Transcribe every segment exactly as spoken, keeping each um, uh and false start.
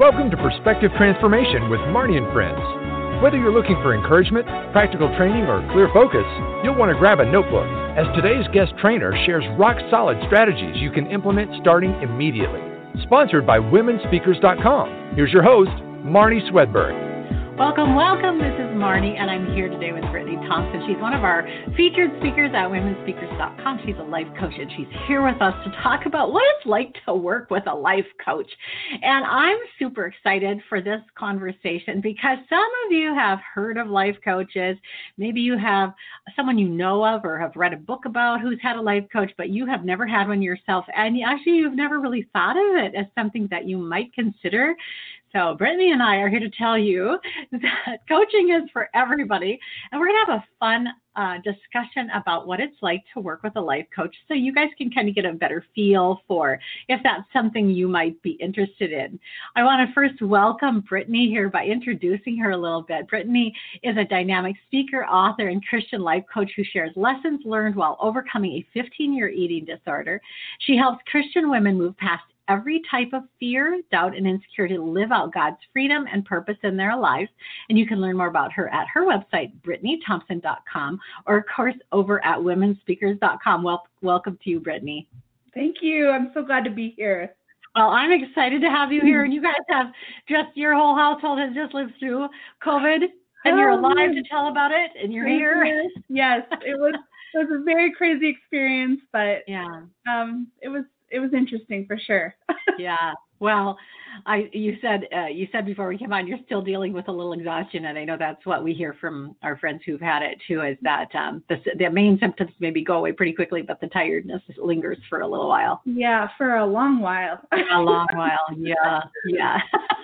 welcome to Perspective Transformation with Marnie and Friends. Whether you're looking for encouragement, practical training, or clear focus, you'll want to grab a notebook, as today's guest trainer shares rock-solid strategies you can implement starting immediately. Sponsored by women speakers dot com. Here's your host, Marnie Swedberg. Welcome, welcome. This is Marnie, and I'm here today with Brittany Thompson. She's one of our featured speakers at women speakers dot com. She's a life coach, and she's here with us to talk about what it's like to work with a life coach. And I'm super excited for this conversation because some of you have heard of life coaches. Maybe you have someone you know of or have read a book about who's had a life coach, but you have never had one yourself. And actually, you've never really thought of it as something that you might consider. So Brittany and I are here to tell you that coaching is for everybody, and we're going to have a fun uh, discussion about what it's like to work with a life coach so you guys can kind of get a better feel for if that's something you might be interested in. I want to first welcome Brittany here by introducing her a little bit. Brittany is a dynamic speaker, author, and Christian life coach who shares lessons learned while overcoming a fifteen-year eating disorder. She helps Christian women move past every type of fear, doubt, and insecurity to live out God's freedom and purpose in their lives. And you can learn more about her at her website, Brittany Thompson dot com, or of course over at women speakers dot com. Well, welcome to you, Brittany. Thank you. I'm so glad to be here. Well, I'm excited to have you here. And you guys have just, your whole household has just lived through COVID, and you're alive to tell about it, and you're here. Yes, it was, it was a very crazy experience, but yeah, um, it was It was interesting for sure. Yeah. Well, I you said uh, you said before we came on, you're still dealing with a little exhaustion, and I know that's what we hear from our friends who've had it too. Is that um, the the main symptoms maybe go away pretty quickly, but the tiredness lingers for a little while. Yeah, for a long while. A long while. Yeah. Yeah.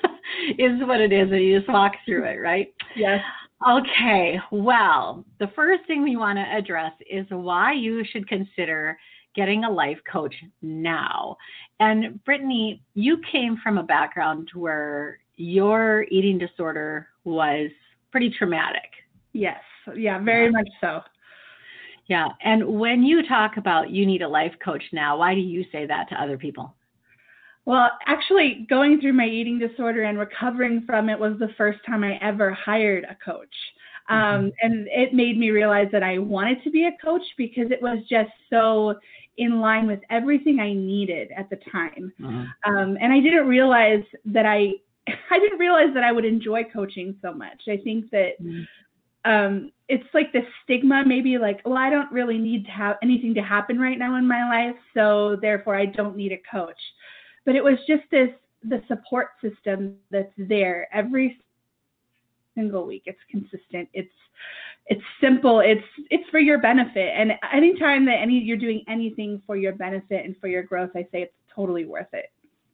Is what it is, and you just walk through it, right? Yes. Okay. Well, the first thing we want to address is why you should consider getting a life coach now. And Brittany, you came from a background where your eating disorder was pretty traumatic. Yes. Yeah, very yeah. much so. Yeah. And when you talk about you need a life coach now, why do you say that to other people? Well, actually, going through my eating disorder and recovering from it was the first time I ever hired a coach. Um, and it made me realize that I wanted to be a coach because it was just so in line with everything I needed at the time. Uh-huh. Um, and I didn't realize that I, I didn't realize that I would enjoy coaching so much. I think that mm-hmm. um, it's like the stigma, maybe like, well, I don't really need to have anything to happen right now in my life, so therefore I don't need a coach. But it was just this, the support system that's there every single week. It's consistent. It's it's simple. It's it's for your benefit. And anytime that any you're doing anything for your benefit and for your growth, I say it's totally worth it.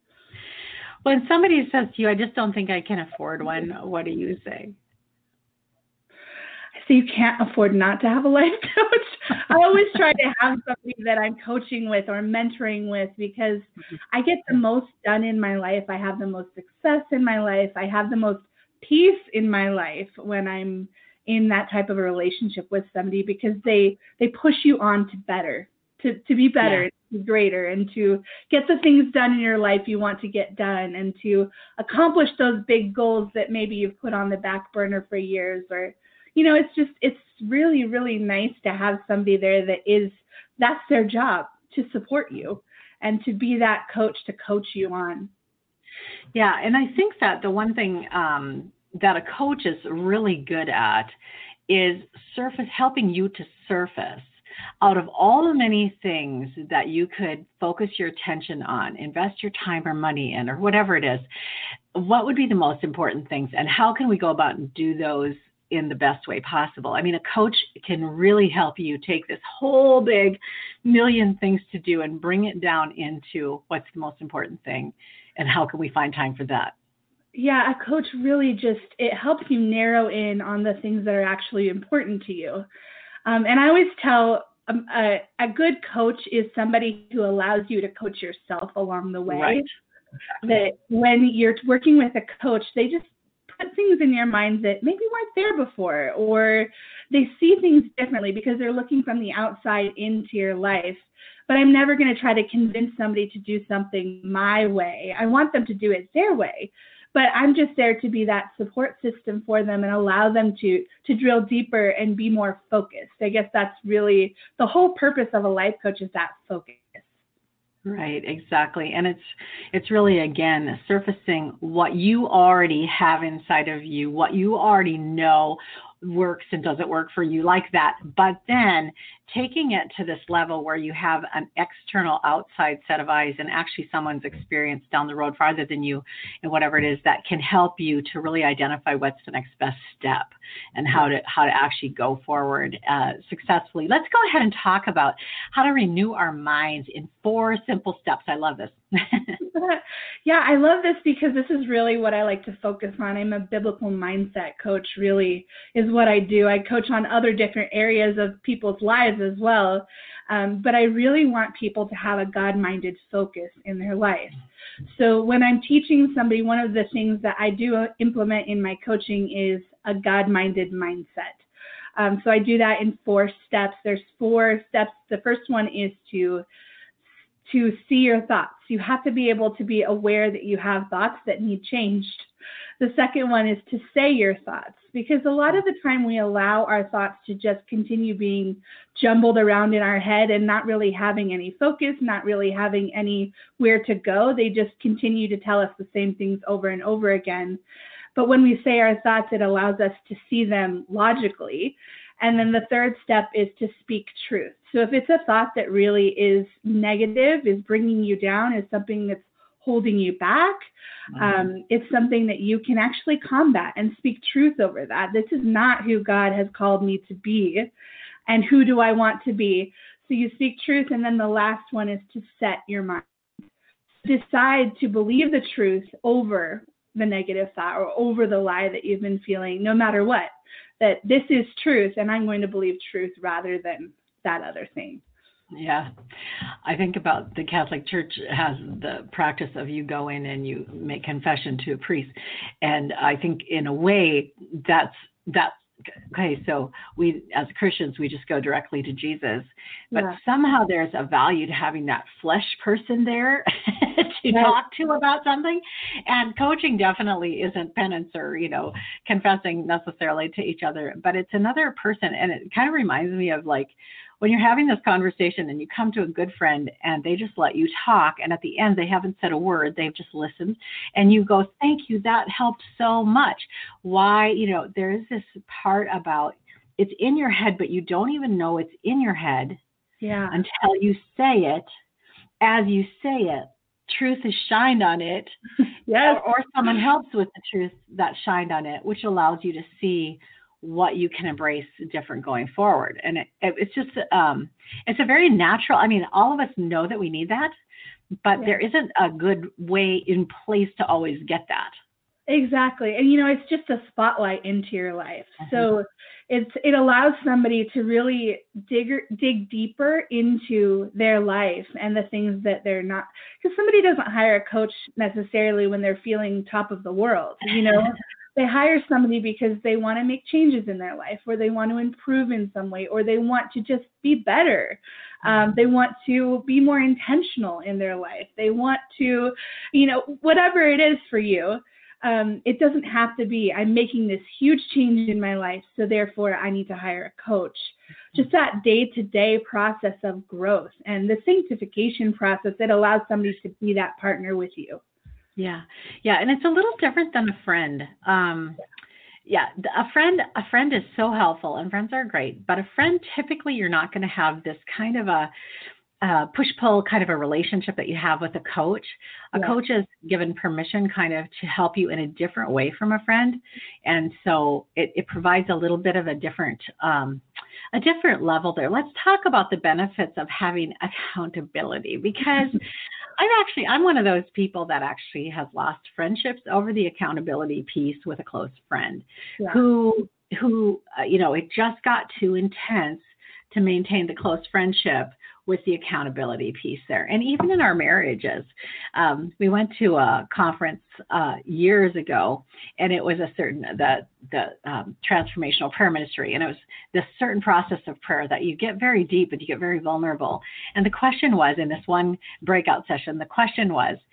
When somebody says to you, I just don't think I can afford one, what do you say? I say you can't afford not to have a life coach. I always try to have somebody that I'm coaching with or mentoring with because I get the most done in my life. I have the most success in my life. I have the most peace in my life when I'm in that type of a relationship with somebody because they they push you on to better, to, to be better, yeah. to be greater, and to get the things done in your life you want to get done and to accomplish those big goals that maybe you've put on the back burner for years. Or, you know, it's just, it's really, really nice to have somebody there that is, that's their job, to support you and to be that coach to coach you on. Yeah, and I think that the one thing um, that a coach is really good at is surface helping you to surface out of all the many things that you could focus your attention on, invest your time or money in, or whatever it is. What would be the most important things, and how can we go about and do those in the best way possible? I mean, a coach can really help you take this whole big million things to do and bring it down into what's the most important thing. And how can we find time for that? Yeah, a coach really just, it helps you narrow in on the things that are actually important to you. Um, and I always tell um, a, a good coach is somebody who allows you to coach yourself along the way. Right. That when you're working with a coach, they just put things in your mind that maybe weren't there before, or they see things differently because they're looking from the outside into your life. But I'm never going to try to convince somebody to do something my way. I want them to do it their way. but I'm just there to be that support system for them and allow them to, to drill deeper and be more focused. I guess that's really the whole purpose of a life coach, is that focus. Right, exactly. And it's it's really, again, surfacing what you already have inside of you, what you already know works and doesn't work for you, like that. But then taking it to this level where you have an external outside set of eyes and actually someone's experience down the road farther than you and whatever it is that can help you to really identify what's the next best step and how to how to actually go forward uh, successfully. Let's go ahead and talk about how to renew our minds in four simple steps. I love this. Yeah, I love this because this is really what I like to focus on. I'm a biblical mindset coach, really, is what I do. I coach on other different areas of people's lives as well. Um, but I really want people to have a God-minded focus in their life. So when I'm teaching somebody, one of the things that I do implement in my coaching is a God-minded mindset. Um, so I do that in four steps. There's four steps. The first one is to to see your thoughts. You have to be able to be aware that you have thoughts that need changed. The second one is to say your thoughts, because a lot of the time we allow our thoughts to just continue being jumbled around in our head and not really having any focus, not really having anywhere to go. They just continue to tell us the same things over and over again. But when we say our thoughts, it allows us to see them logically. And then the third step is to speak truth. So if it's a thought that really is negative, is bringing you down, is something that's holding you back, mm-hmm. um, it's something that you can actually combat and speak truth over that. This is not who God has called me to be, and who do I want to be? So you speak truth, and then the last one is to set your mind. Decide to believe the truth over the negative thought or over the lie that you've been feeling, no matter what. That this is truth, and I'm going to believe truth rather than that other thing. Yeah. I think about the Catholic Church has the practice of you go in and you make confession to a priest. And I think in a way that's, that's, okay, so we, as Christians, we just go directly to Jesus, but yeah. somehow there's a value to having that flesh person there to right. talk to about something. And coaching definitely isn't penance or, you know, confessing necessarily to each other, but it's another person. And it kind of reminds me of like, when you're having this conversation and you come to a good friend and they just let you talk, and at the end they haven't said a word, they've just listened, and you go, thank you, that helped so much. Why, you know, there is this part about it's in your head, but you don't even know it's in your head yeah. until you say it. As you say it, truth is shined on it, yes. or, or someone helps with the truth that shined on it, which allows you to see what you can embrace different going forward. And it, it, it's just, um, it's a very natural, I mean, all of us know that we need that, but yeah. there isn't a good way in place to always get that. Exactly. And, you know, it's just a spotlight into your life. Mm-hmm. So it's, it allows somebody to really dig, dig deeper into their life and the things that they're not, because somebody doesn't hire a coach necessarily when they're feeling top of the world, you know. They hire somebody because they want to make changes in their life, or they want to improve in some way, or they want to just be better. Um, they want to be more intentional in their life. They want to, you know, whatever it is for you. Um, it doesn't have to be, I'm making this huge change in my life, so therefore I need to hire a coach. Just that day-to-day process of growth and the sanctification process that allows somebody to be that partner with you. Yeah. Yeah. And it's a little different than a friend. Um, yeah. A friend, a friend is so helpful, and friends are great, but a friend, typically you're not going to have this kind of a, uh, push-pull kind of a relationship that you have with a coach. A yeah. coach is given permission kind of to help you in a different way from a friend. And so it, it provides a little bit of a different, um, a different level there. Let's talk about the benefits of having accountability, because I'm actually, I'm one of those people that actually has lost friendships over the accountability piece with a close friend yeah. who, who, uh, you know, it just got too intense to maintain the close friendship with the accountability piece there. And even in our marriages, um, we went to a conference uh, years ago, and it was a certain, the, the um, transformational prayer ministry. And it was this certain process of prayer that you get very deep and you get very vulnerable. And the question was, in this one breakout session, the question was,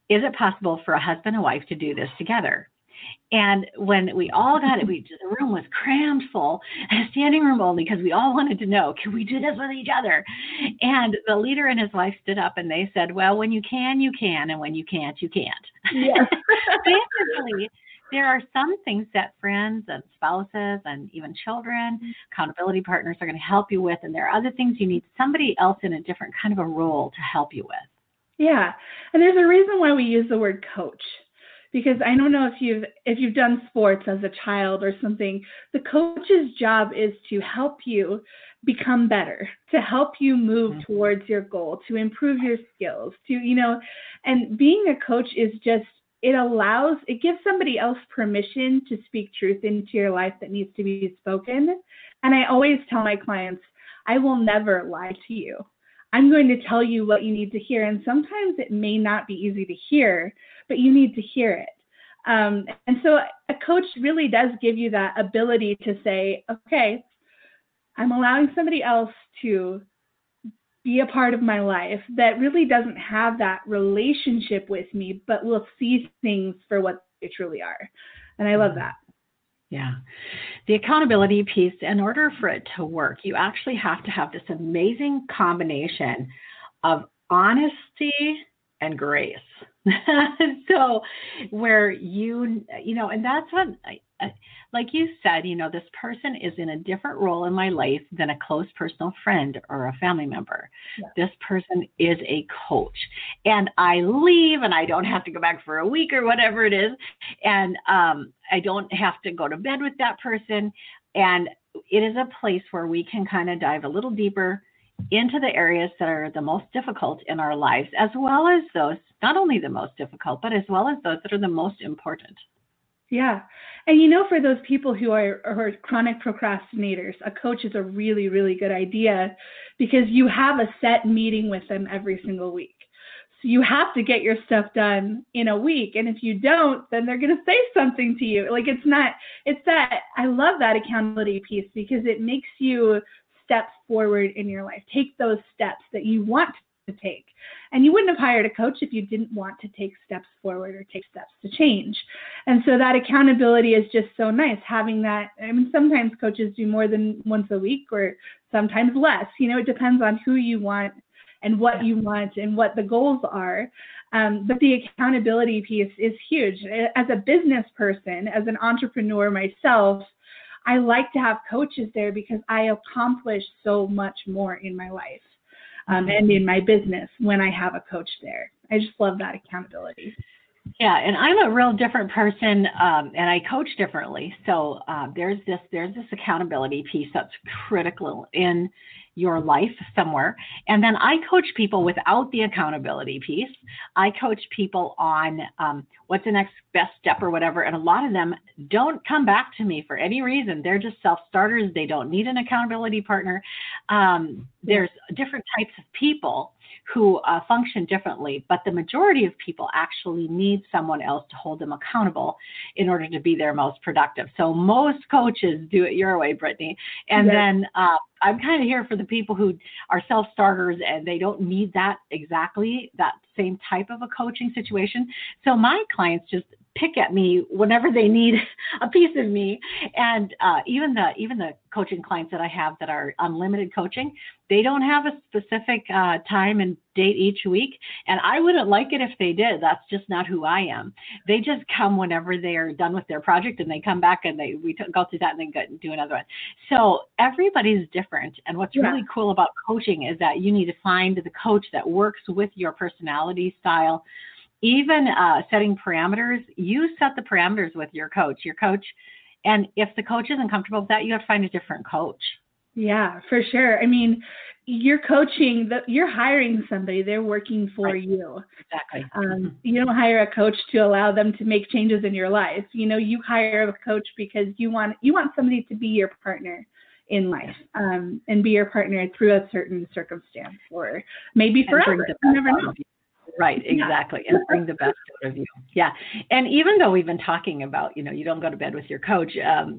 is it possible for a husband and wife to do this together? And when we all got it, we just, the room was crammed full, standing room only, because we all wanted to know, can we do this with each other? And the leader and his wife stood up and they said, well, when you can, you can, and when you can't, you can't. Yes. Basically, there are some things that friends and spouses and even children, accountability partners are going to help you with, and there are other things you need somebody else in a different kind of a role to help you with. Yeah, and there's a reason why we use the word coach. Because I don't know if you've if you've done sports as a child or something, the coach's job is to help you become better, to help you move mm-hmm. towards your goal, to improve your skills, to, you know, and being a coach is just, it allows, it gives somebody else permission to speak truth into your life that needs to be spoken. And I always tell my clients, I will never lie to you. I'm going to tell you what you need to hear. And sometimes it may not be easy to hear, but you need to hear it. Um, and so a coach really does give you that ability to say, okay, I'm allowing somebody else to be a part of my life that really doesn't have that relationship with me, but will see things for what they truly are. And I love that. Yeah. The accountability piece, in order for it to work, you actually have to have this amazing combination of honesty and grace. So where you, you know, and that's what, I, I, like you said, you know, this person is in a different role in my life than a close personal friend or a family member. Yeah. This person is a coach, and I leave and I don't have to go back for a week or whatever it is. And um, I don't have to go to bed with that person. And it is a place where we can kind of dive a little deeper into the areas that are the most difficult in our lives, as well as those, not only the most difficult, but as well as those that are the most important. Yeah. And you know, for those people who are, are chronic procrastinators, a coach is a really, really good idea, because you have a set meeting with them every single week. So you have to get your stuff done in a week. And if you don't, then they're going to say something to you. Like, it's not, it's that, I love that accountability piece, because it makes you steps forward in your life. Take those steps that you want to take. And you wouldn't have hired a coach if you didn't want to take steps forward or take steps to change. And so that accountability is just so nice, having that. I mean, sometimes coaches do more than once a week, or sometimes less. You know, it depends on who you want and what you want and what the goals are. Um, but the accountability piece is huge. As a business person, as an entrepreneur myself, I like to have coaches there, because I accomplish so much more in my life um, and in my business when I have a coach there. I just love that accountability. Yeah, and I'm a real different person, um, and I coach differently. So uh, there's this there's this accountability piece that's critical in your life somewhere. And then I coach people without the accountability piece. I coach people on um, what's the next best step or whatever. And a lot of them don't come back to me for any reason. They're just self-starters. They don't need an accountability partner. Um, there's different types of people who uh, function differently, but the majority of people actually need someone else to hold them accountable in order to be their most productive. So most coaches do it your way, Brittany. And yes. then uh, I'm kind of here for the people who are self-starters and they don't need that exactly, that same type of a coaching situation. So my clients just pick at me whenever they need a piece of me. And uh, even the even the coaching clients that I have that are unlimited coaching, they don't have a specific uh, time and date each week. And I wouldn't like it if they did. That's just not who I am. They just come whenever they are done with their project, and they come back and they we t- go through that and then go, do another one. So everybody's different. And what's yeah. really cool about coaching is that you need to find the coach that works with your personality style. Even uh, setting parameters, you set the parameters with your coach, your coach. And if the coach isn't comfortable with that, you have to find a different coach. Yeah, for sure. I mean, you're coaching, the, you're hiring somebody, they're working for right. you. Exactly. Um, mm-hmm. You don't hire a coach to allow them to make changes in your life. You know, you hire a coach because you want you want somebody to be your partner in life um, and be your partner through a certain circumstance, or maybe forever. You never know. Right, exactly. Yeah. And bring the best out of you. Yeah. And even though we've been talking about, you know, you don't go to bed with your coach, um,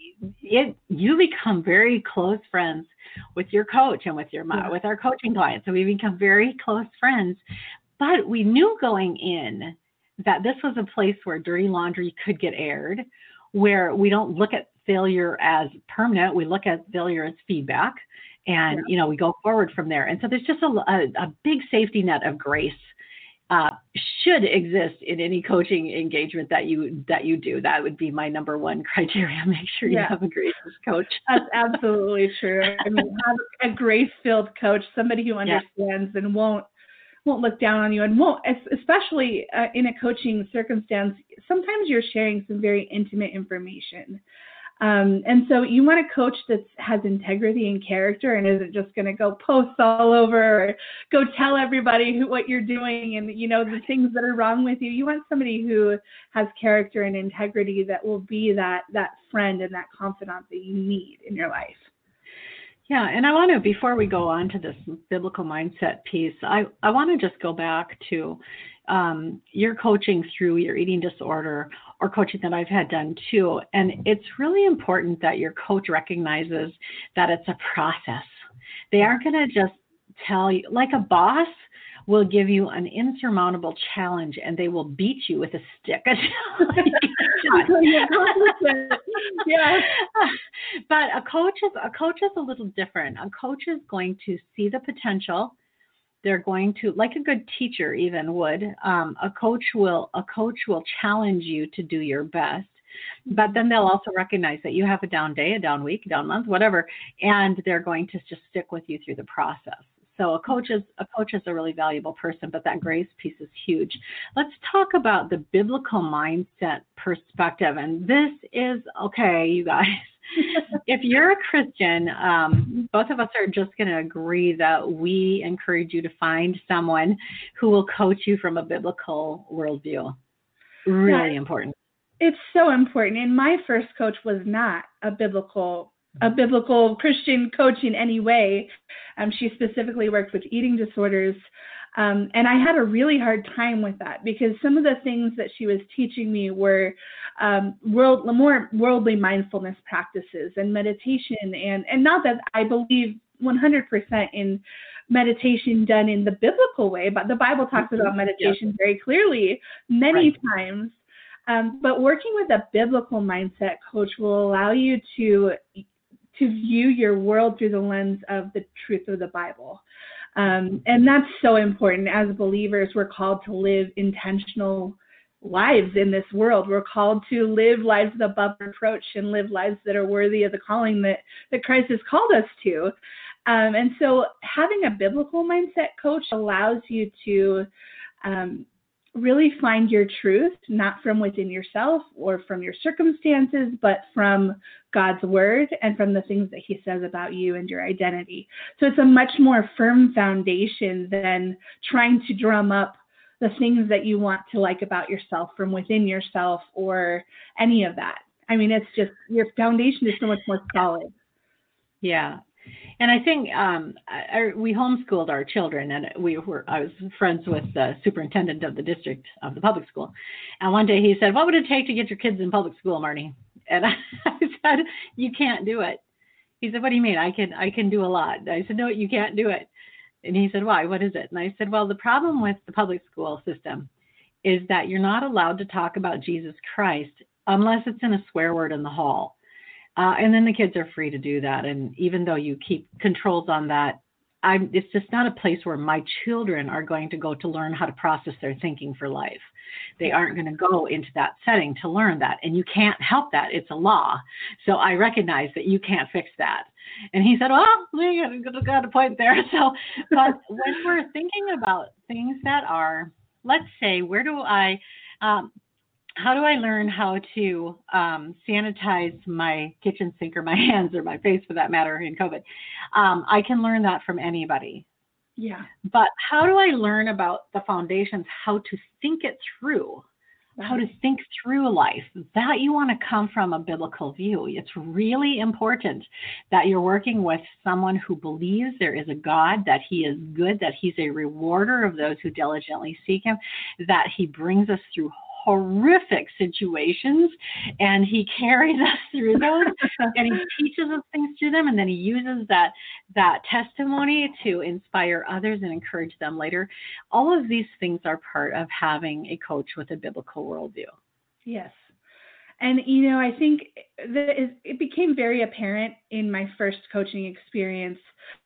it, you become very close friends with your coach and with your, yeah. with our coaching clients. So we become very close friends but we knew going in that this was a place where dirty laundry could get aired, where we don't look at failure as permanent. We look at failure as feedback, and, yeah. you know, we go forward from there. And so there's just a, a, a big safety net of grace uh, should exist in any coaching engagement that you, that you do. That would be my number one criteria. Make sure you yeah. have a gracious coach. That's absolutely true. I mean, have a grace-filled coach, somebody who understands yeah. and won't, won't look down on you, and won't, especially uh, in a coaching circumstance, sometimes you're sharing some very intimate information. Um, and so you want a coach that has integrity and character and isn't just going to go post all over or go tell everybody who, what you're doing and, you know, the things that are wrong with you. You want somebody who has character and integrity that will be that, that friend and that confidant that you need in your life. Yeah, and I want to, before we go on to this biblical mindset piece, I, I want to just go back to um, your coaching through your eating disorder, or coaching that I've had done too. And it's really important that your coach recognizes that it's a process. They aren't going to just tell you, like a boss will give you an insurmountable challenge and they will beat you with a stick. Yeah. But a coach is a coach is a little different. A coach is going to see the potential. They're going to, like a good teacher even would, um, a coach will a coach will challenge you to do your best. But then they'll also recognize that you have a down day, a down week, a down month, whatever, and they're going to just stick with you through the process. So a coach is a coach is a really valuable person, but that grace piece is huge. Let's talk about the biblical mindset perspective. And this is, okay, you guys, if you're a Christian, um, both of us are just going to agree that we encourage you to find someone who will coach you from a biblical worldview. Really yeah, important. It's so important. And my first coach was not a biblical a biblical Christian coach in any way. Um, she specifically worked with eating disorders. Um, and I had a really hard time with that because some of the things that she was teaching me were um, world, more worldly mindfulness practices and meditation. And, and not that I believe one hundred percent in meditation done in the biblical way, but the Bible talks about meditation yeah. very clearly many right. times. Um, but working with a biblical mindset coach will allow you to to view your world through the lens of the truth of the Bible. Um, and that's so important. As believers, we're called to live intentional lives in this world. We're called to live lives above reproach and live lives that are worthy of the calling that, that Christ has called us to. Um, and so having a biblical mindset coach allows you to um, really find your truth, not from within yourself or from your circumstances, but from God's word and from the things that he says about you and your identity. So it's a much more firm foundation than trying to drum up the things that you want to like about yourself from within yourself or any of that. I mean, it's just, your foundation is so much more solid. Yeah. And I think um, I, we homeschooled our children, and we were. I was friends with the superintendent of the district of the public school. And one day he said, "What would it take to get your kids in public school, Marnie?" And I said, "You can't do it." He said, "What do you mean? I can. I can do a lot." I said, "No, you can't do it." And he said, "Why? What is it?" And I said, "Well, the problem with the public school system is that you're not allowed to talk about Jesus Christ unless it's in a swear word in the hall." Uh, and then the kids are free to do that. And even though you keep controls on that, I'm, it's just not a place where my children are going to go to learn how to process their thinking for life. They aren't going to go into that setting to learn that. And you can't help that. It's a law. So I recognize that you can't fix that. And he said, well, we got a point there. So, but when we're thinking about things that are, let's say, where do I, um, how do I learn how to um, sanitize my kitchen sink or my hands or my face for that matter in COVID? Um, I can learn that from anybody. Yeah. But how do I learn about the foundations, how to think it through, how to think through life? That you want to come from a biblical view. It's really important that you're working with someone who believes there is a God, that he is good, that he's a rewarder of those who diligently seek him, that he brings us through horrific situations, and he carries us through those, and he teaches us things through them, and then he uses that that testimony to inspire others and encourage them later. All of these things are part of having a coach with a biblical worldview. Yes. And, you know, I think that it became very apparent in my first coaching experience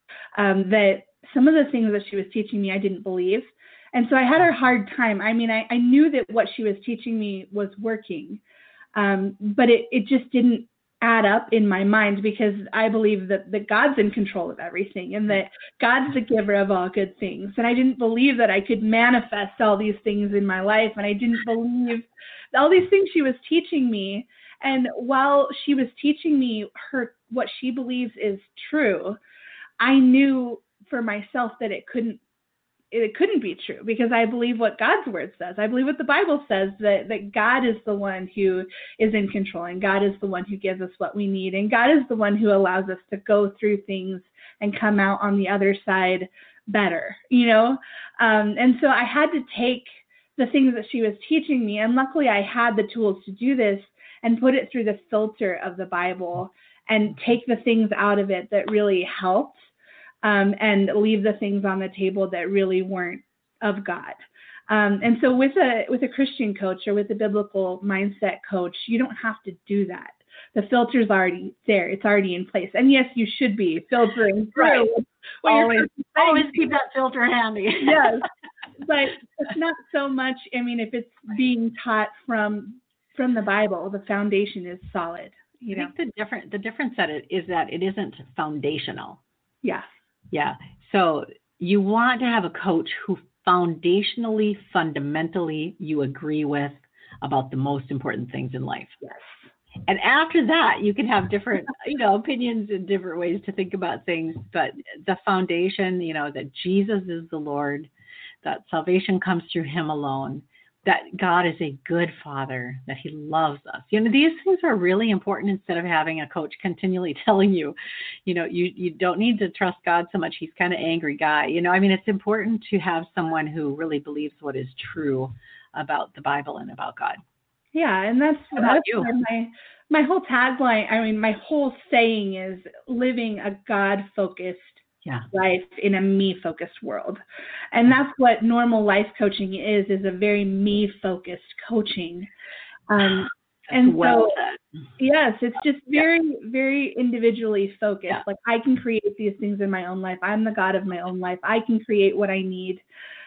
um, that some of the things that she was teaching me, I didn't believe. And so I had a hard time. I mean, I, I knew that what she was teaching me was working, um, but it, it just didn't add up in my mind, because I believe that, that God's in control of everything and that God's the giver of all good things. And I didn't believe that I could manifest all these things in my life. And I didn't believe all these things she was teaching me. And while she was teaching me her what she believes is true, I knew for myself that it couldn't it couldn't be true, because I believe what God's word says. I believe what the Bible says, that, that God is the one who is in control, and God is the one who gives us what we need, and God is the one who allows us to go through things and come out on the other side better, you know? Um, and so I had to take the things that she was teaching me, and luckily I had the tools to do this, and put it through the filter of the Bible and take the things out of it that really helped. Um, and leave the things on the table that really weren't of God. Um, and so with a with a Christian coach or with a biblical mindset coach, you don't have to do that. The filter's already there. It's already in place. And yes, you should be filtering through. Right. Always, always keep that filter handy. Yes. But it's not so much, I mean, if it's being taught from from the Bible, the foundation is solid. You know? I think the different the difference that it is that it isn't foundational. Yeah. Yeah. So you want to have a coach who foundationally, fundamentally, you agree with about the most important things in life. Yes. And after that, you can have different, you know, opinions and different ways to think about things. But the foundation, you know, that Jesus is the Lord, that salvation comes through him alone, that God is a good father, that he loves us. You know, these things are really important, instead of having a coach continually telling you, you know, you, you don't need to trust God so much. He's kind of an angry guy. You know, I mean, it's important to have someone who really believes what is true about the Bible and about God. Yeah, and that's, that's my my whole tagline, I mean, my whole saying is living a God-focused yeah. life in a me-focused world. And that's what normal life coaching is, is a very me-focused coaching. Um, and well so, said. yes, it's just very, yeah. very individually focused. Yeah. Like, I can create these things in my own life. I'm the God of my own life. I can create what I need.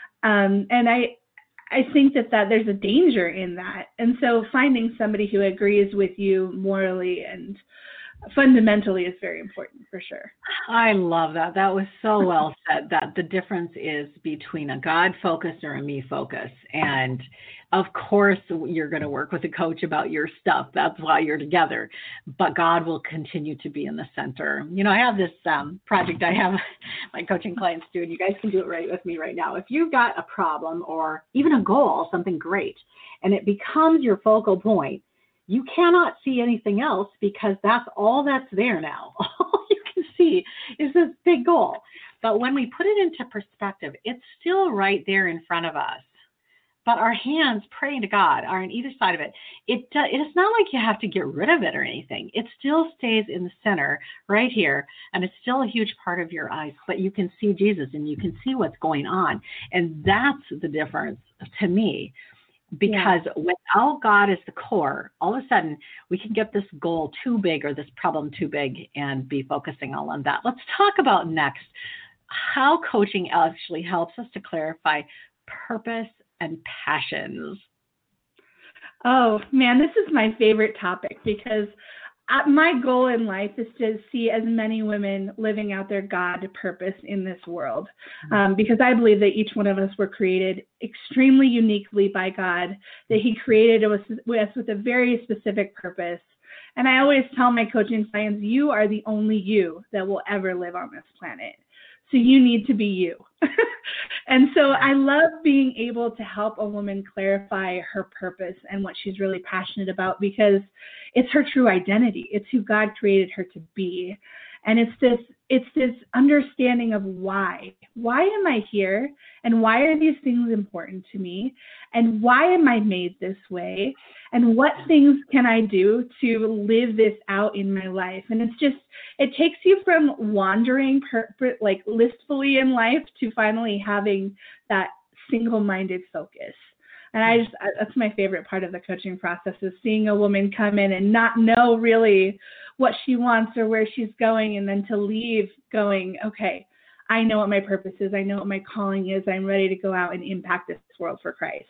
Um, and I I think that, that there's a danger in that. And so finding somebody who agrees with you morally and fundamentally is very important, for sure. I love that. That was so well said, that the difference is between a God focus or a me focus. And of course, you're going to work with a coach about your stuff. That's why you're together. But God will continue to be in the center. You know, I have this um, project I have my coaching clients do, and you guys can do it right with me right now. If you've got a problem or even a goal, something great, and it becomes your focal point, you cannot see anything else, because that's all that's there now. All you can see is this big goal. But when we put it into perspective, it's still right there in front of us. But our hands praying to God are on either side of it. It uh, it's not like you have to get rid of it or anything. It still stays in the center right here, and it's still a huge part of your eyes. But you can see Jesus, and you can see what's going on. And that's the difference to me. Because yeah. without God as the core, all of a sudden we can get this goal too big or this problem too big and be focusing all on that. Let's talk about next how coaching actually helps us to clarify purpose and passions. Oh, man, this is my favorite topic, because my goal in life is to see as many women living out their God purpose in this world, um, because I believe that each one of us were created extremely uniquely by God, that he created us with a very specific purpose. And I always tell my coaching clients, you are the only you that will ever live on this planet. So you need to be you. And so I love being able to help a woman clarify her purpose and what she's really passionate about, because it's her true identity. It's who God created her to be. And it's this it's this understanding of why. Why am I here? And why are these things important to me? And why am I made this way? And what things can I do to live this out in my life? And it's just, it takes you from wandering per, per, like listfully in life to finally having that single-minded focus. And I just, that's my favorite part of the coaching process, is seeing a woman come in and not know really what she wants or where she's going, and then to leave going, okay, I know what my purpose is. I know what my calling is. I'm ready to go out and impact this world for Christ.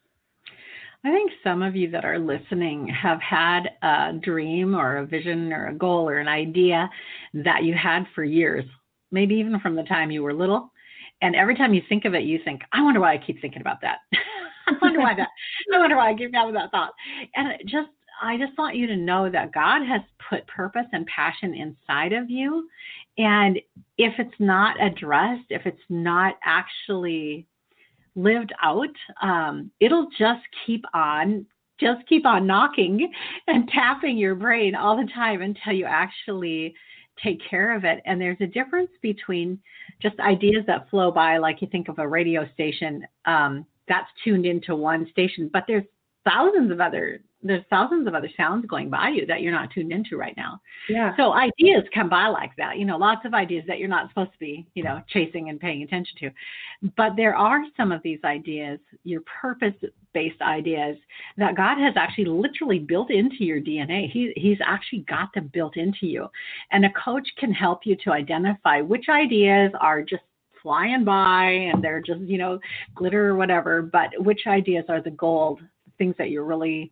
I think some of you that are listening have had a dream or a vision or a goal or an idea that you had for years, maybe even from the time you were little. And every time you think of it, you think, I wonder why I keep thinking about that. I wonder why that. I wonder why I keep having that thought. And it just, I just want you to know that God has put purpose and passion inside of you. And if it's not addressed, if it's not actually lived out, um, it'll just keep on, just keep on knocking and tapping your brain all the time until you actually take care of it. And there's a difference between just ideas that flow by, like you think of a radio station um, that's tuned into one station, but there's thousands of other there's thousands of other sounds going by you that you're not tuned into right now. Yeah. So ideas come by like that, you know, lots of ideas that you're not supposed to be, you know, chasing and paying attention to. But there are some of these ideas, your purpose-based ideas, that God has actually literally built into your D N A. He, he's actually got them built into you. And a coach can help you to identify which ideas are just flying by and they're just, you know, glitter or whatever, but which ideas are the gold, things that you're really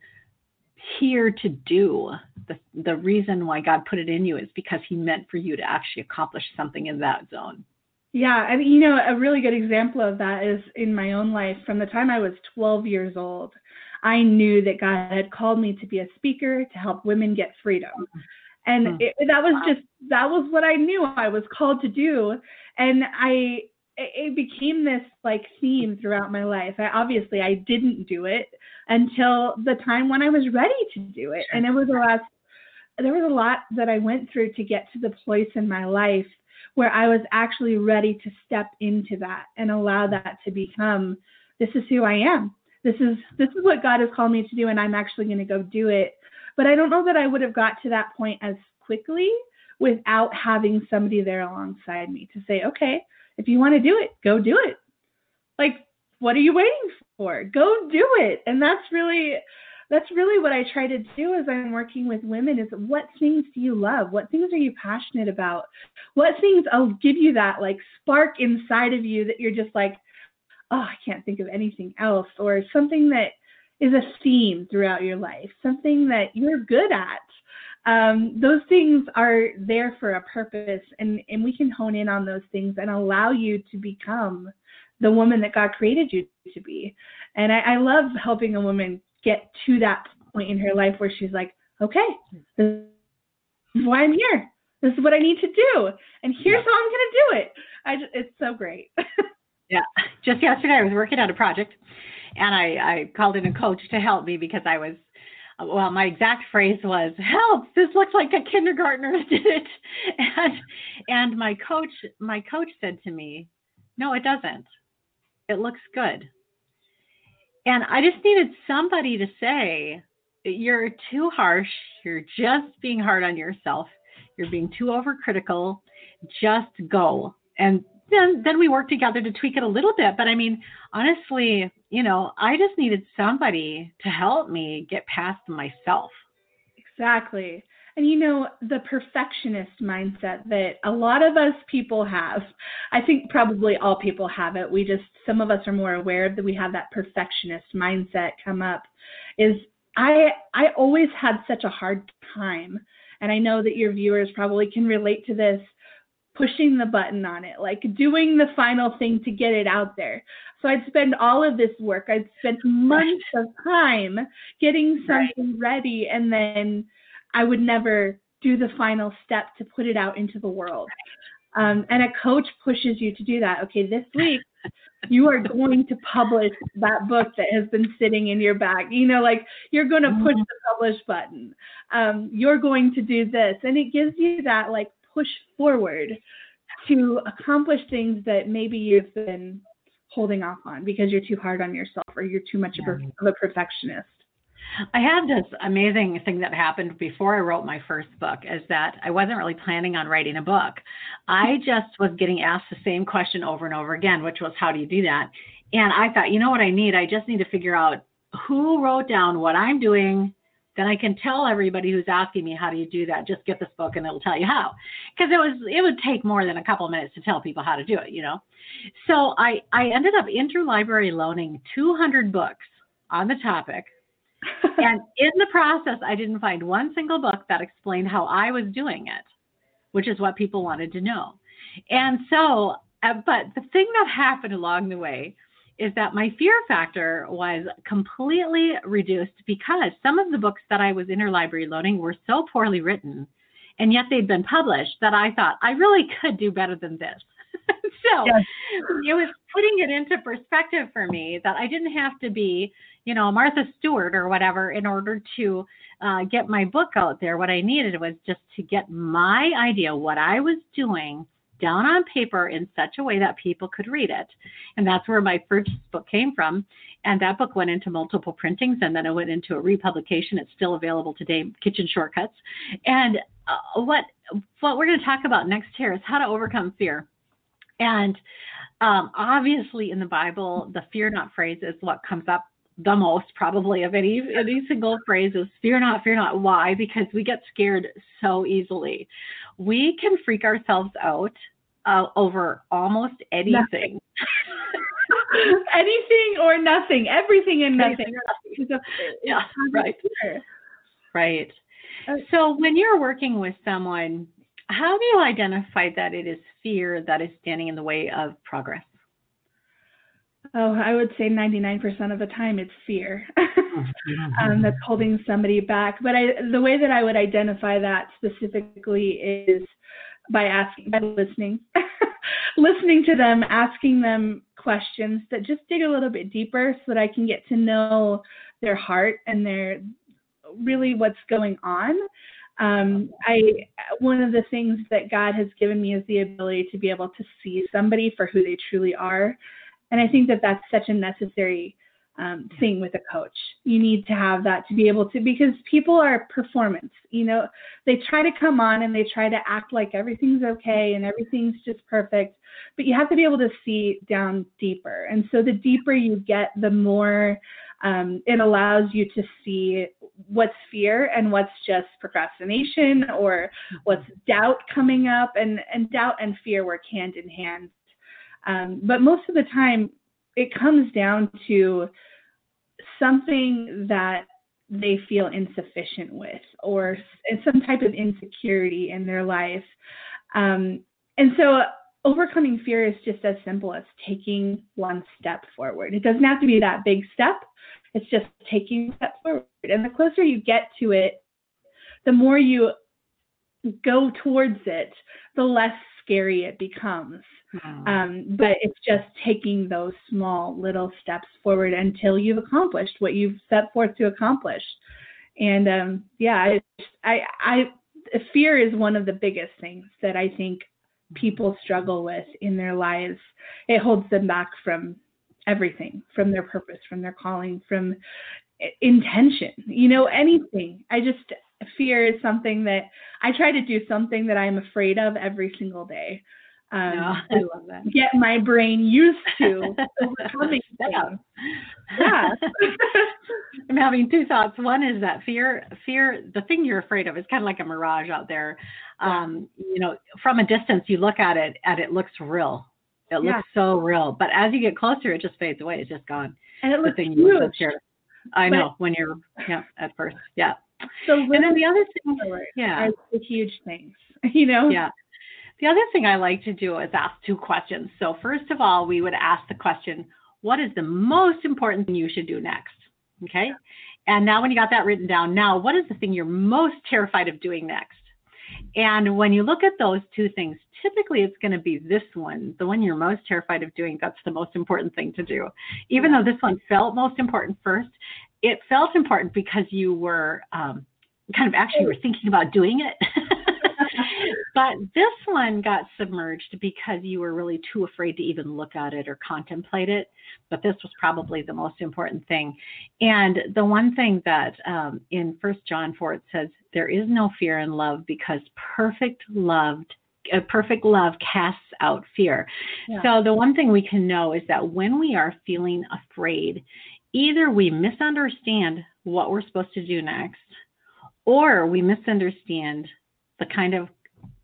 here to do. The, the reason why God put it in you is because he meant for you to actually accomplish something in that zone. Yeah. And, you know, a really good example of that is in my own life. From the time I was twelve years old, I knew that God had called me to be a speaker to help women get freedom. And mm-hmm. it, that was just, that was what I knew I was called to do. And I, it became this like theme throughout my life. I obviously I didn't do it until the time when I was ready to do it. And it was a lot, there was a lot that I went through to get to the place in my life where I was actually ready to step into that and allow that to become, this is who I am. This is, this is what God has called me to do. And I'm actually going to go do it. But I don't know that I would have got to that point as quickly without having somebody there alongside me to say, okay, if you want to do it, go do it. Like, what are you waiting for? Go do it. And that's really, that's really what I try to do as I'm working with women is, what things do you love? What things are you passionate about? What things will give you that like spark inside of you that you're just like, oh, I can't think of anything else, or something that is a theme throughout your life, something that you're good at. Um, those things are there for a purpose, and, and we can hone in on those things and allow you to become the woman that God created you to be. And I, I love helping a woman get to that point in her life where she's like, okay, this is why I'm here. This is what I need to do. And here's yeah. how I'm going to do it. I just, it's so great. Yeah. Just yesterday I was working on a project, and I, I called in a coach to help me because I was, well, my exact phrase was, help, this looks like a kindergartner did it. And, and my coach, my coach said to me, no, it doesn't. It looks good. And I just needed somebody to say, you're too harsh. You're just being hard on yourself. You're being too overcritical. Just go. And then, then we worked together to tweak it a little bit. But I mean, honestly, you know, I just needed somebody to help me get past myself. Exactly. And, you know, the perfectionist mindset that a lot of us people have, I think probably all people have it. We just, some of us are more aware that we have that perfectionist mindset come up, is I, I always had such a hard time. And I know that your viewers probably can relate to this, pushing the button on it, like doing the final thing to get it out there. So I'd spend all of this work. I'd spend months of time getting something ready, and then I would never do the final step to put it out into the world. Um, and a coach pushes you to do that. Okay, this week you are going to publish that book that has been sitting in your bag. You know, like you're going to push the publish button. Um, you're going to do this. And it gives you that like push forward to accomplish things that maybe you've been holding off on because you're too hard on yourself or you're too much of a, of a perfectionist. I had this amazing thing that happened before I wrote my first book, is that I wasn't really planning on writing a book. I just was getting asked the same question over and over again, which was, how do you do that? And I thought, you know what I need? I just need to figure out who wrote down what I'm doing. Then I can tell everybody who's asking me, how do you do that? Just get this book and it'll tell you how. Because it was, it would take more than a couple of minutes to tell people how to do it, you know? So I, I ended up interlibrary loaning two hundred books on the topic. And in the process, I didn't find one single book that explained how I was doing it, which is what people wanted to know. And so, uh, but the thing that happened along the way is that my fear factor was completely reduced because some of the books that I was interlibrary loaning were so poorly written, and yet they'd been published, that I thought I really could do better than this. So yes. It was putting it into perspective for me that I didn't have to be, you know, Martha Stewart or whatever in order to uh, get my book out there. What I needed was just to get my idea, what I was doing, down on paper in such a way that people could read it. And that's where my first book came from. And that book went into multiple printings, and then it went into a republication. It's still available today, Kitchen Shortcuts. And uh, what what we're going to talk about next here is how to overcome fear. And um, obviously in the Bible, the fear not phrase is what comes up the most probably of any, any single phrase is fear not, fear not. Why? Because we get scared so easily. We can freak ourselves out uh, over almost anything. Anything or nothing, everything and nothing. nothing. Yeah, right. Right. So when you're working with someone, how do you identify that it is fear that is standing in the way of progress? Oh, I would say ninety-nine percent of the time it's fear um, that's holding somebody back. But I, the way that I would identify that specifically is by asking, by listening, listening to them, asking them questions that just dig a little bit deeper so that I can get to know their heart and their really what's going on. Um, I, one of the things that God has given me is the ability to be able to see somebody for who they truly are. And I think that that's such a necessary um, thing with a coach. You need to have that to be able to, because people are performance, you know, they try to come on and they try to act like everything's okay and everything's just perfect, but you have to be able to see down deeper. And so the deeper you get, the more um, it allows you to see what's fear and what's just procrastination or what's doubt coming up, and, and doubt and fear work hand in hand. Um, but most of the time, it comes down to something that they feel insufficient with, or some type of insecurity in their life. Um, and so overcoming fear is just as simple as taking one step forward. It doesn't have to be that big step. It's just taking a step forward. And the closer you get to it, the more you go towards it, the less scary it becomes. Wow. Um, but it's just taking those small little steps forward until you've accomplished what you've set forth to accomplish. And um, yeah, I, I, I, fear is one of the biggest things that I think people struggle with in their lives. It holds them back from everything, from their purpose, from their calling, from intention, you know, anything. I just, fear is something that I try to do something that I'm afraid of every single day. Um, no, I love that. Get my brain used to overcoming things. Yeah. I'm having two thoughts. One is that fear, fear, the thing you're afraid of is kind of like a mirage out there. Um, you know, from a distance, you look at it and it looks real. It looks yeah. so real. But as you get closer, it just fades away. It's just gone. And it looks the thing huge. You scared. I know but, when you're, yeah, at first. Yeah. So and then the other thing, yeah, are the huge things, you know? Yeah. The other thing I like to do is ask two questions. So first of all, we would ask the question, what is the most important thing you should do next? Okay. And now when you got that written down, now what is the thing you're most terrified of doing next? And when you look at those two things, typically it's going to be this one, the one you're most terrified of doing. That's the most important thing to do. Even though this one felt most important first, it felt important because you were um, kind of actually were thinking about doing it. But this one got submerged because you were really too afraid to even look at it or contemplate it. But this was probably the most important thing. And the one thing that um, in First John four, it says, there is no fear in love because perfect loved A perfect love casts out fear. Yeah. So the one thing we can know is that when we are feeling afraid, either we misunderstand what we're supposed to do next, or we misunderstand the kind of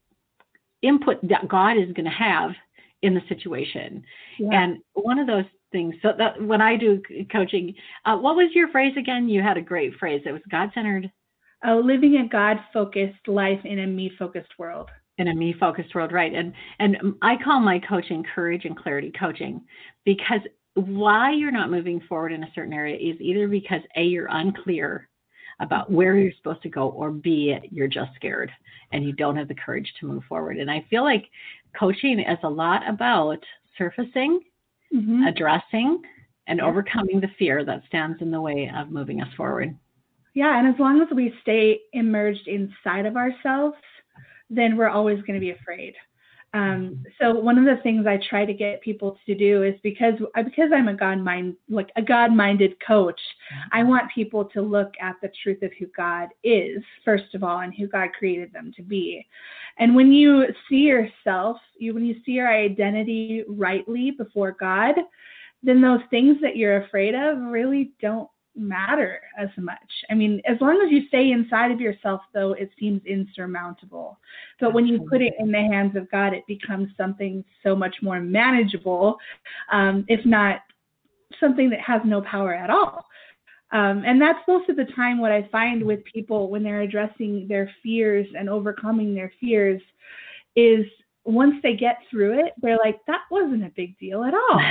input that God is going to have in the situation. Yeah. And one of those things, so that when I do coaching, uh, what was your phrase again? You had a great phrase. It was God-centered. Uh, living a God-focused life in a me-focused world. In a me-focused world, right. And and I call my coaching courage and clarity coaching, because why you're not moving forward in a certain area is either because A, you're unclear about where you're supposed to go, or B, you're just scared and you don't have the courage to move forward. And I feel like coaching is a lot about surfacing, mm-hmm. addressing, and yeah. overcoming the fear that stands in the way of moving us forward. Yeah, and as long as we stay immersed inside of ourselves, then we're always going to be afraid. Um, so one of the things I try to get people to do is because because I'm a God mind like a God-minded coach, I want people to look at the truth of who God is, first of all, and who God created them to be. And when you see yourself, you when you see your identity rightly before God, then those things that you're afraid of really don't matter as much. I mean, as long as you stay inside of yourself, though, it seems insurmountable. But when you put it in the hands of God, it becomes something so much more manageable, um, if not something that has no power at all. Um, and that's most of the time what I find with people when they're addressing their fears and overcoming their fears is once they get through it, they're like, that wasn't a big deal at all.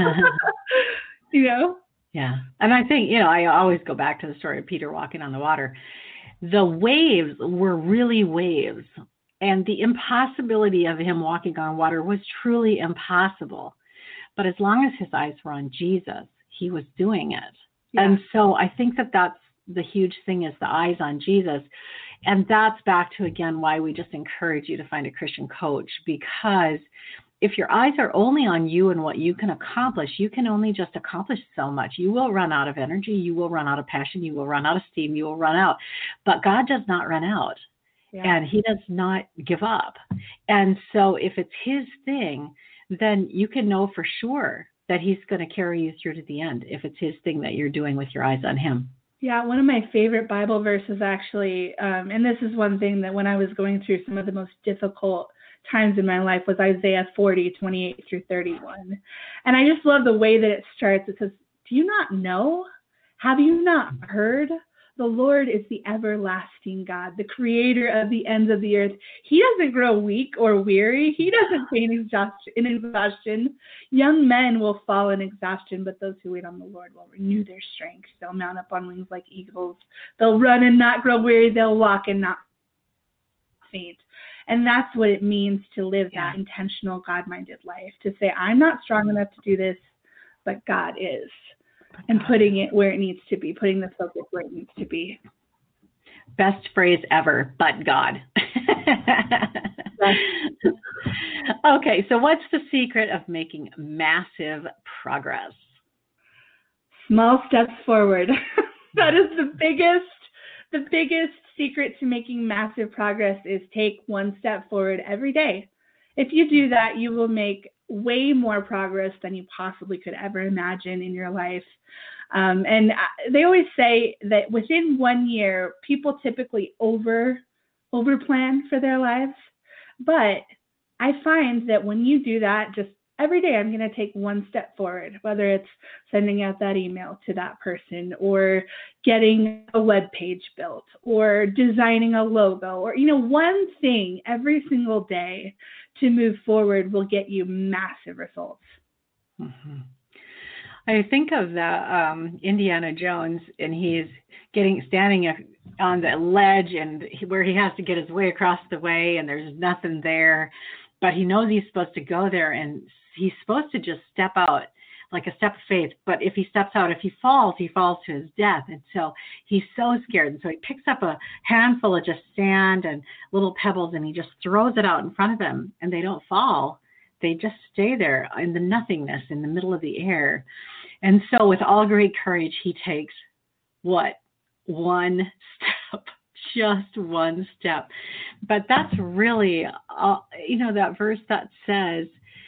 You know? Yeah. And I think, you know, I always go back to the story of Peter walking on the water. The waves were really waves, and the impossibility of him walking on water was truly impossible. But as long as his eyes were on Jesus, he was doing it. Yeah. And so I think that that's the huge thing, is the eyes on Jesus. And that's back to, again, why we just encourage you to find a Christian coach, because if your eyes are only on you and what you can accomplish, you can only just accomplish so much. You will run out of energy. You will run out of passion. You will run out of steam. You will run out. But God does not run out. Yeah. And he does not give up. And so if it's his thing, then you can know for sure that he's going to carry you through to the end if it's his thing that you're doing with your eyes on him. Yeah, one of my favorite Bible verses actually, um, and this is one thing that when I was going through some of the most difficult times in my life, was Isaiah forty, twenty-eight through thirty-one. And I just love the way that it starts. It says, do you not know? Have you not heard? The Lord is the everlasting God, the creator of the ends of the earth. He doesn't grow weak or weary. He doesn't faint in exhaustion. Young men will fall in exhaustion, but those who wait on the Lord will renew their strength. They'll mount up on wings like eagles. They'll run and not grow weary. They'll walk and not faint. And that's what it means to live yeah. that intentional, God-minded life, to say, I'm not strong enough to do this, but God is. But and God. Putting it where it needs to be, putting the focus where it needs to be. Best phrase ever, but God. Okay, so what's the secret of making massive progress? Small steps forward. That is the biggest, the biggest secret to making massive progress is take one step forward every day. If you do that, you will make way more progress than you possibly could ever imagine in your life. Um, and they always say that within one year, people typically over over plan for their lives. But I find that when you do that, just every day I'm going to take one step forward, whether it's sending out that email to that person or getting a web page built or designing a logo, or, you know, one thing every single day to move forward will get you massive results. Mm-hmm. I think of the um, Indiana Jones, and he's getting standing on the ledge, and he, where he has to get his way across the way, and there's nothing there, but he knows he's supposed to go there, and he's supposed to just step out like a step of faith. But if he steps out, if he falls, he falls to his death. And so he's so scared. And so he picks up a handful of just sand and little pebbles, and he just throws it out in front of him, and they don't fall. They just stay there in the nothingness, in the middle of the air. And so with all great courage, he takes what? One step, just one step. But that's really, uh, you know, that verse that says,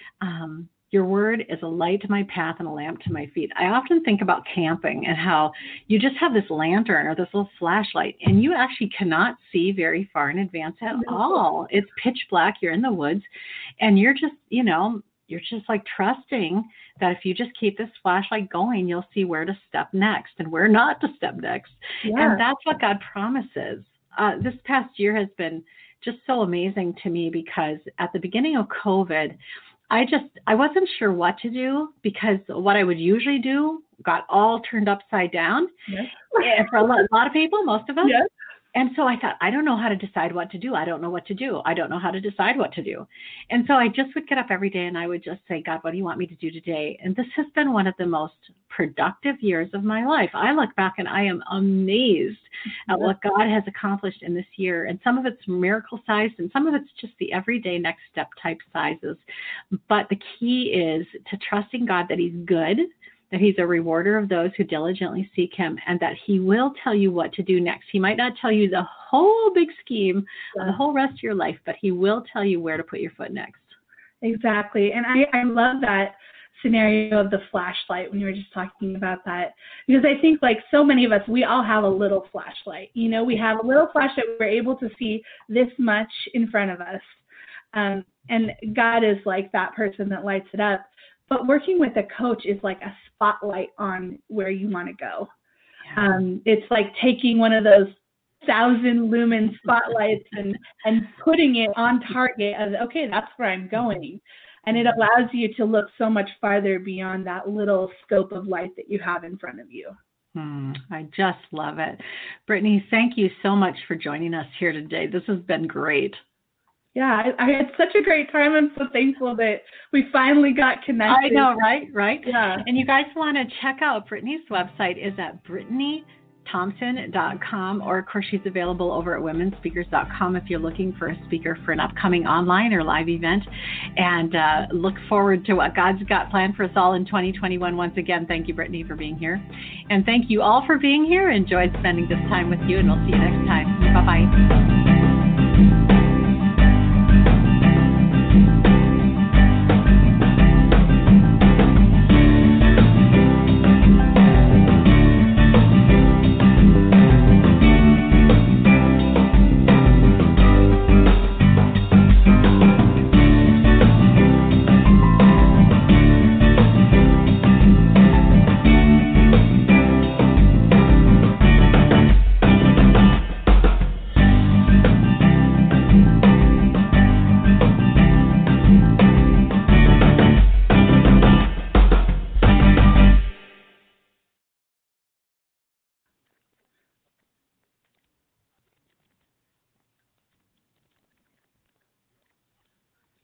um, your word is a light to my path and a lamp to my feet. I often think about camping and how you just have this lantern or this little flashlight, and you actually cannot see very far in advance at all. It's pitch black. You're in the woods, and you're just, you know, you're just like trusting that if you just keep this flashlight going, you'll see where to step next and where not to step next. Yeah. And that's what God promises. Uh, this past year has been just so amazing to me, because at the beginning of COVID, I just, I wasn't sure what to do, because what I would usually do got all turned upside down. Yes. For a lot, a lot of people, most of us. Yes. And so I thought, I don't know how to decide what to do. I don't know what to do. I don't know how to decide what to do. And so I just would get up every day and I would just say, God, what do you want me to do today? And this has been one of the most productive years of my life. I look back and I am amazed at what God has accomplished in this year. And some of it's miracle sized and some of it's just the everyday next step type sizes. But the key is to trusting God that he's good, that he's a rewarder of those who diligently seek him, and that he will tell you what to do next. He might not tell you the whole big scheme yeah. of the whole rest of your life, but he will tell you where to put your foot next. Exactly. And I, I love that scenario of the flashlight when you were just talking about that, because I think like so many of us, we all have a little flashlight. You know, we have a little flashlight. We're able to see this much in front of us. Um, and God is like that person that lights it up. But working with a coach is like a spotlight on where you want to go. Yeah. Um, it's like taking one of those thousand lumen spotlights and, and putting it on target as, okay, that's where I'm going. And it allows you to look so much farther beyond that little scope of light that you have in front of you. Hmm, I just love it. Brittany, thank you so much for joining us here today. This has been great. Yeah, I, I had such a great time. I'm so thankful that we finally got connected. I know, right? Right? Yeah. And you guys want to check out Brittany's website is at brittany thompson dot com, or of course she's available over at women speakers dot com if you're looking for a speaker for an upcoming online or live event. And uh, look forward to what God's got planned for us all in twenty twenty-one. Once again, thank you, Brittany, for being here. And thank you all for being here. Enjoyed spending this time with you, and we'll see you next time. Bye-bye.